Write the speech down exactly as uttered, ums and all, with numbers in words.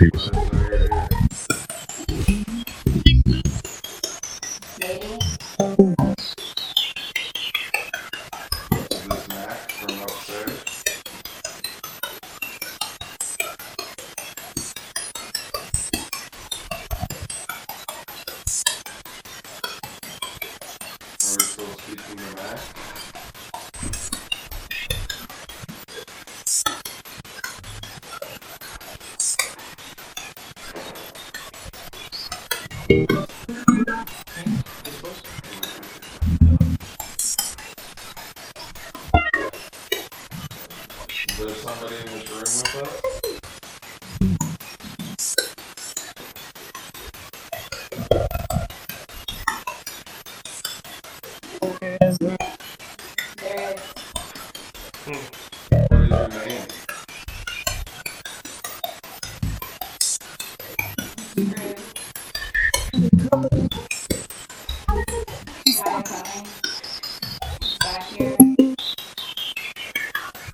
What is weird here? Maybe. Is this Max from upstairs? Are we still speaking to Max? Is there somebody in this room with us? There is. What is your name? Screwed. Why are you coming? Back here.